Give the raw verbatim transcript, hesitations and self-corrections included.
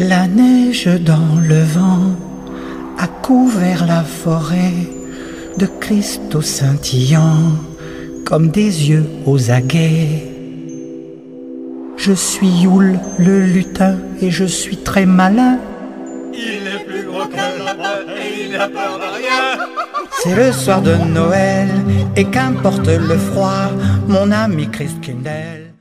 La neige dans le vent a couvert la forêt de cristaux scintillants comme des yeux aux aguets. Je suis Youl le lutin et je suis très malin. Il est plus gros qu'un lapin et il n'a peur de rien. C'est le soir de Noël et qu'importe le froid, mon ami Christkindl.